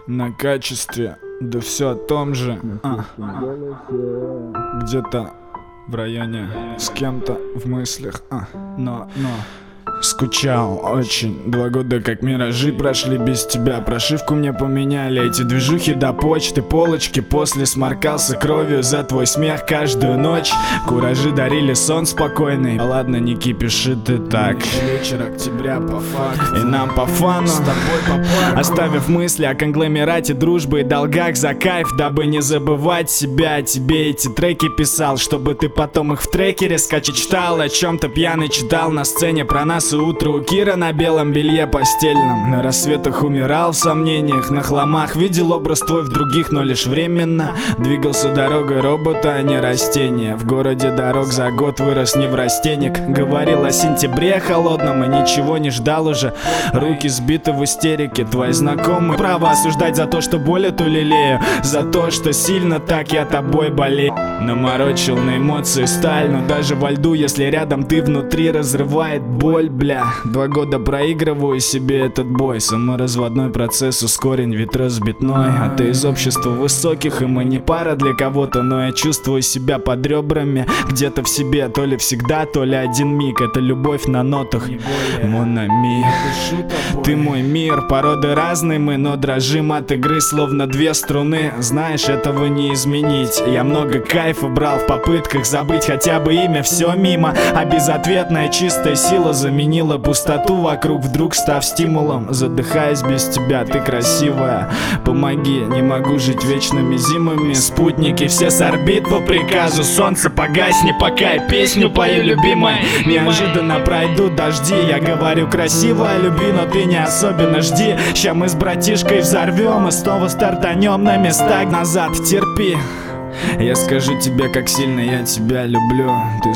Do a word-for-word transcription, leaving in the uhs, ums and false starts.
на качестве, да все о том же. а. Где-то в районе с кем-то в мыслях, а. но, но скучал очень. Два года как миражи прошли без тебя. Прошивку мне поменяли эти движухи до почты. Полочки после сморкался кровью за твой смех каждую ночь. Куражи дарили сон спокойный. А ладно, не кипиши ты так. Вечер октября по факту, и нам по фану с тобой по парку. Оставив мысли о конгломерате дружбы и долгах за кайф, дабы не забывать себя. Тебе эти треки писал, чтобы ты потом их в трекере скачать читал. О чем-то пьяный читал на сцене про нас. И утро у Кира на белом белье постельном. На рассветах умирал в сомнениях, на хламах. Видел образ твой в других, но лишь временно. Двигался дорогой робота, а не растения. В городе дорог за год вырос неврастенник. Говорил о сентябре холодном и ничего не ждал уже. Руки сбиты в истерике, твои знакомые. Право осуждать за то, что боль эту лелею, за то, что сильно так я тобой болею. Наморочил на эмоции сталь, но даже во льду, если рядом ты, внутри разрывает боль. Бля, два года проигрываю себе этот бой. Саморазводной процесс ускорен, ведь разбитной. А ты из общества высоких, и мы не пара для кого-то. Но я чувствую себя под ребрами, где-то в себе. То ли всегда, то ли один миг. Это любовь на нотах. Монами, ты мой мир. Породы разные мы, но дрожим от игры, словно две струны. Знаешь, этого не изменить. Я много кайфа брал в попытках забыть хотя бы имя. Все мимо, а безответная чистая сила заменила пустоту вокруг, вдруг став стимулом. Задыхаясь без тебя, ты красивая. Помоги, не могу жить вечными зимами. Спутники все с орбит по приказу. Солнце погасни, пока я песню пою, любимая. Неожиданно пройдут дожди. Я говорю красиво о любви, но ты не особенно жди. Ща мы с братишкой взорвем и снова стартанем на местах назад. Терпи, я скажу тебе, как сильно я тебя люблю. Ты